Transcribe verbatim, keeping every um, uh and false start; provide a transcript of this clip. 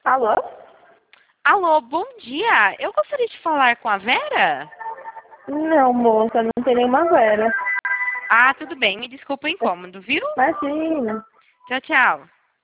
Alô? Alô, bom dia. Eu gostaria de falar com a Vera. Não, moça, não tem nenhuma Vera. Ah, tudo bem. Me desculpa o incômodo, viu? Imagina. Tchau, tchau.